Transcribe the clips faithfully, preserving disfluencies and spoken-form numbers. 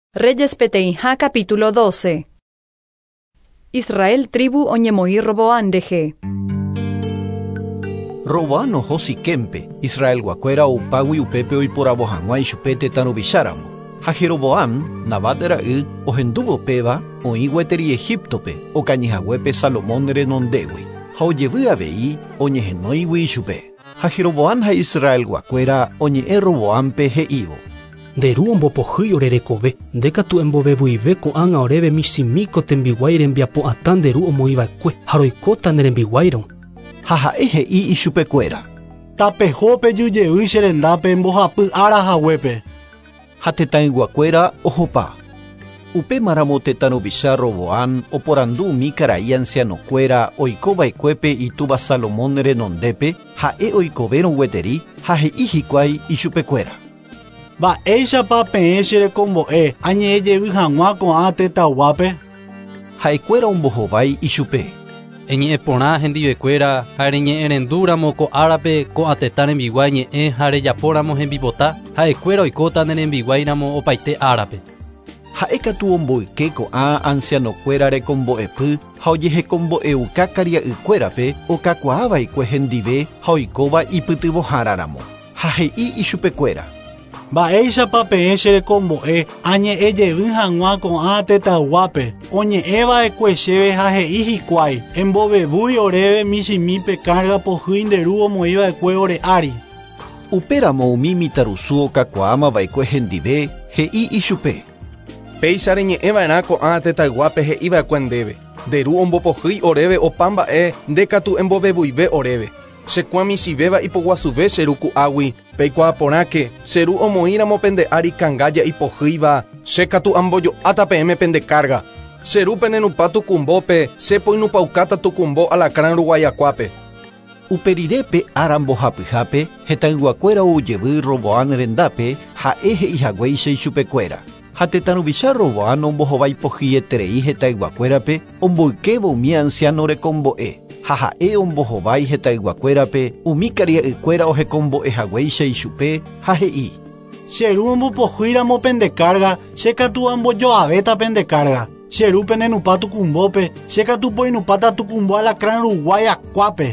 Reyes Peteijá capítulo doce. Israel tribu oñemoí Roboán deje. Roboán ojo Siquempe, Israel guacuera upagui upepe oiporabojanguay chupete tanubixáramo. Ha Jeroboam, navatera y ojenduvo peba, oigüeteri Egiptope, o cañijahuepe Salomón renondewi. Ha oyevu abei, oñejenoigui chupe. Ha Jeroboam ha Israel guacuera, oñe e Roboampe heivo. Deru ombopohy orerekove, ndeka tu embovevuive ko'ã oreve michimíko tembiguái rembiapo atã nderu omoiva'ekue ha roikóta ne rembiguáirõ. Ha ha'e he'i ichupekuéra. Tapehópe jujey che rendápe mbohapy arahaguépe. Ha tetãiguakuéra ohopa. Upe maramo tetãruvicha Roboán oporandu umi karai ancianokuéra oikova'ekuépe itúva Salomón renondépe ha'e oikovérõ gueteri ha he'i hikuái ichupekuéra. Mba'éichapa peẽ che rekombo'e añe'ẽjey hag̃ua ko'ã tetãguápe. Ha'ekuéra ombohovái ichupe. Eñe'ẽ porã hendivekuéra ha reñe'ẽrendúramo ko árape ko'ã tetã rembiguái ñe'ẽ ha rejapóramo hembipota ha'ekuéra oikóta ne rembiguáiramo opaite árape. Ha'ekatu omboyke ko'ã ancianokuéra rekombo'epy ha ojehekombo'euka karia'ykuérape okakuaava'ekue hendive ha oikóva ipytyvoháraramo. Ha he'i ichupekuéra. Mba'éichapa peẽ che rekombo'e añe'ẽjey hag̃ua ko'ã tetãguápe oñe'ẽva'ekue chéve ha he'i hikuái embovevúi oréve michimípe carga pohýi nderu omoĩva'ekue ore ári. Upéramo umi mitãrusu okakuaamava'ekue hendive he'i ichupe. Péicha reñe'ẽva'erã ko'ã tetãguápe he'íva'ekue ndéve. Nderu ombopohýi oréve opa mba'e ndékatu embovevuive oréve. Chekuã michivéva ipoguasuve cheru ku'águi peikuaa porãke cheru omoĩramo pende ári kangája ipohýiva chékatu ambojo'áta peẽme pende carga. Cheru penenupa tukumbópe chepoinupaukáta tukumbo alakrã ruguaiakuápe. Uperirépe ára mbohapyhápe hetãiguakuéra oujevy Roboán rendápe ha'e he'ihaguéicha ichupekuéra. Ha tetãruvicha Roboán ombohovái pohyeterei hetãiguakuérape omboykévo umi anciano rekombo'e. Ha ha'e ombohovái hetãiguakuérape umi karia'ykuéra ohekombo'ehaguéicha ichupe ha he'i. Cheru ombopohýramo pende carga chékatu ambojoavéta pende carga. Cheru penenupa tukumbópe chékatu poinupáta tukumbo alakrã ruguaiakuápe.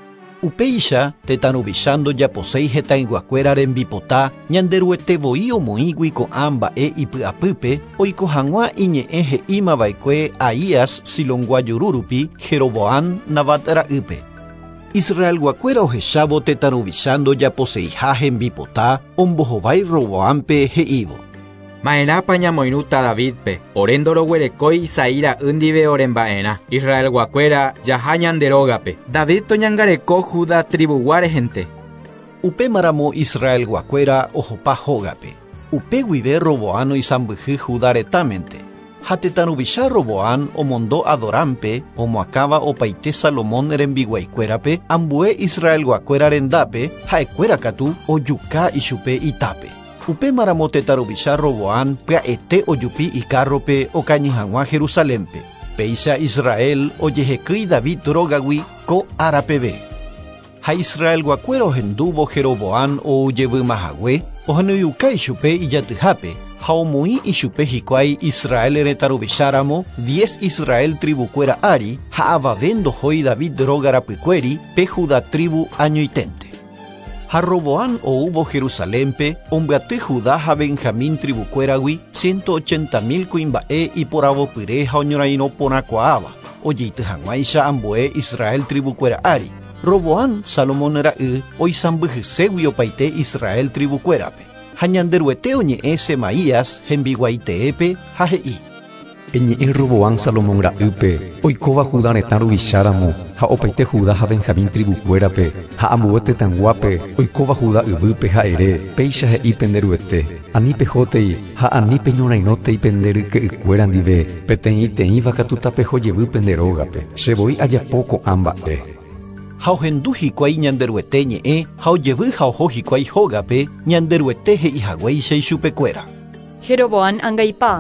Upéicha tetãruvicha ndojaposéi hetãiguakuéra rembipota ñanderuetevoi omoĩgui ko'ã mba'e ipy'apýpe oiko hag̃ua iñe'ẽ he'ímava'ekue Ahías Silonguajururupi Jeroboán navata'ra'ýpe. Israel guakuéra ohechávo tetãruvicha ndojaposéiha hembipota ombohovái Roboánpe he'ívo. Ma'erãpa ñamoirũta Davidpe, ore ndoroguerekói Isai ra'y ndive ore mba'erã. Israel guakuéra jaha ñanderógape. David toñangareko Judá tribugua rehente. Upe maramo Israel guakuéra ohopa hógape. Upe guive Roboán oisãmbyhy Judá retámente. Ha tetãruvicha Roboán omondo Adorampe omoakáva opaite Salomón rembiguaikuérape ambue Israel guakuéra rendápe ha'ekuéra katu ojuka ichupe itápe. Upe maramo tetãruvicha Roboán pya'ete ojupi icarrope okañy hag̃ua Jerusalémpe. Péicha Israel ojehekýi David rógagui ko árapeve. Ha Israel guakuéra ohendúvo Jeroboán oujevýmahague ohenóiuka ichupe ijatyhápe ha omoĩ ichupe hikuái Israel retãruvicharamo diez Israel tribukuéra ári ha avave ndohói David rógarapykuéri pe Judá tribu añoiténte. Ha Roboán oúvo Jerusalémpe ombyaty Judá ha Benjamín tribukuéragui ciento ochenta mil kuimba'e iporavopyre ha oñorairõ porãkuaáva ojeity hag̃uáicha ambue Israel tribukuéra ári. Roboán Salomón ra'y oisãmbyhységui opaite Israel tribukuérape. Ha ñanderuete oñe'ẽ Semaías hembiguaiteépe ha he'i. Eñe'ẽ Roboán Salomón ra'ýpe oikóva Judá retãruvicharamo ha opaite Judá ha Benjamín tribukuérape ha ambue tetãnguápe oikóva Judá yvýpe ha ere péicha he'i penderuete ani pehótei ha ani peñorairõtei pende ryke'ykuéra ndive peteĩ teĩva katu tapehojevy pende rógape chevoi ajapo ko'ã mba'e. Ha ohendu hikuái ñanderuete ñe'ẽ ha ojevy ha oho hikuái hógape ñanderuete he'ihaguéicha ichupekuéra. Jeroboán angaipa.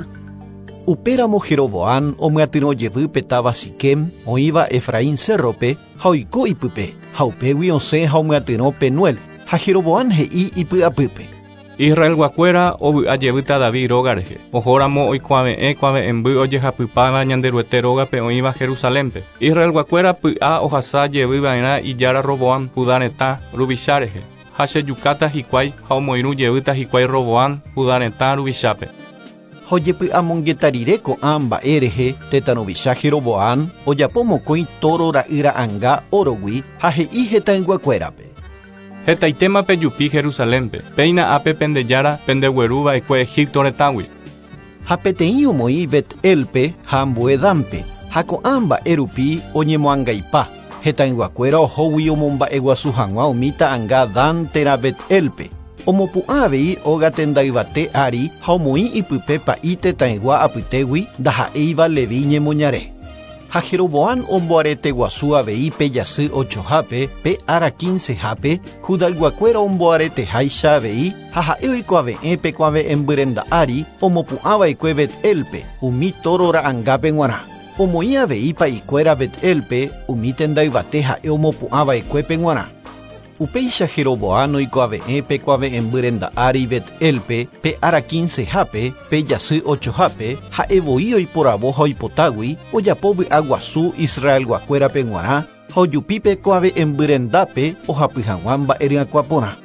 Upéramo Jeroboán omyatyrõ ojevy petáva Siquem oĩva Efraín cerrope ha oiko ipype ha upégui osẽ ha omyatyrõ Penuel ha Jeroboán he'i ipy'apýpe. Israel guakuera ovy'ajevýta David rógarehe. Ohóramo oikuaave'ẽ kuaave'ẽmby ojehapypáva ñanderuete rógape oĩva Jerusalénpe. Israel guakuera py'a ohasa jevýva'erã ijára Roboam Judá retã ruvichárehe. Ha chejukáta hikuái ha omoirũ jevýta hikuái Roboam Judá retã ruvichápe. Hojepy'amongetarire ko'ã mba'e rehe tetãruvicha Jeroboam ojapo mokõi toro ra'yra'ãnga orogui ha he'i hetãiguakuérape. Hetaitéma pejupi Jerusalénpe, péina ápe pendejára pendegueruva'ekue Egipto retãgui. Ha peteĩ omoĩ Bet-elpe ha Ambuedampe, ha ko'ã mba'e rupi oñemoangaipa. Hetãiguakuéra ohógui omomba'eguasu hag̃ua umi ta'ãnga Dan térã Bet-elpe. Omopu'ã avei óga tendaivate ári ha omoĩ ipype pa'i tetãigua apytégui ndaha'éiva Leví ñemoñare. Ha Jeroboam omboarete guasu avei pe jasy ochohápe pe ára quincehápe Judaiguakuéra omboareteháicha avei ha ha'e oikuaave'ẽ pe kuaave'embyrenda ári omopu'ãva'ekue Bet-elpe umi toro ra'ãngápe g̃uarã. Omoĩ avei pa'ikuéra Bet-elpe umi tendaivate ha'e omopu'ãva'ekue pe g̃uarã. Upéicha Jeroboam oikuaave'ẽ pe kuaave'embyrenda ári Bet-elpe pe ára quincehápe pe jasy ochohápe ha'evoi oiporavo ha oipotágui ojapo vy'a guasu Israel guakuérape g̃uarã ha ojupi pe kuaave'embyrendápe ohapy hag̃ua mba'e ryakuã porã.